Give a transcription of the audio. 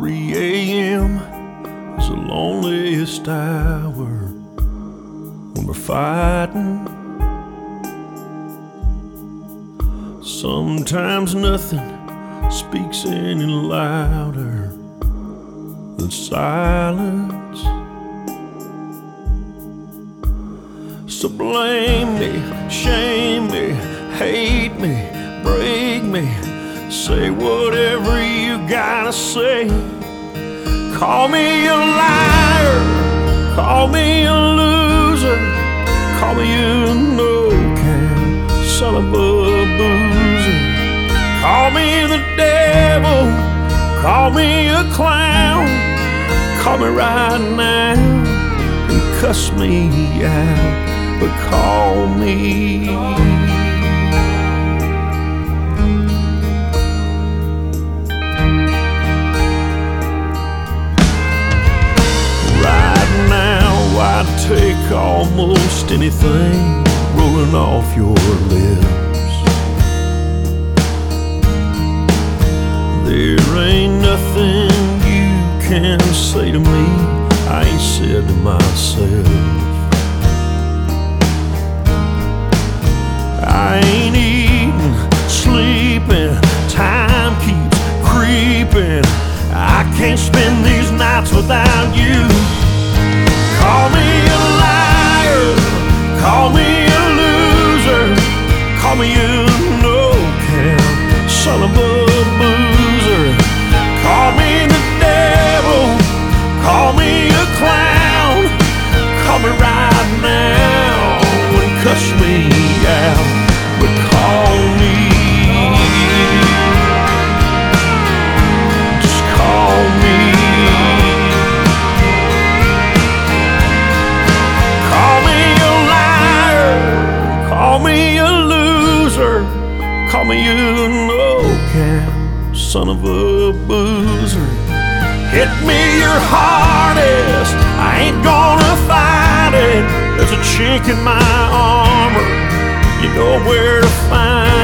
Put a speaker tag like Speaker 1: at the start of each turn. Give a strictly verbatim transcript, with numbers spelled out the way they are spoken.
Speaker 1: three a m is the loneliest hour when we're fighting. Sometimes nothing speaks any louder than silence. So blame me, shame me, hate me, break me, say whatever you gotta say. Call me a liar, call me a loser, call me a no-can son of a boozer. Call me the devil, call me a clown, call me right now and cuss me out, but call me. I'd take almost anything rolling off your lips. There ain't nothing you can say to me I ain't said to myself. I ain't eating, sleeping, time keeps creeping. I can't spend these nights without you. Call me a liar, call me a loser, call me a no-can son of a boozer. Call me the devil, call me a clown, call me right now and cuss me out, but call me. Just call me. Call me a loser, call me a no-can son of a boozer. Hit me your hardest, I ain't gonna fight it. There's a chink in my armor, you know where to find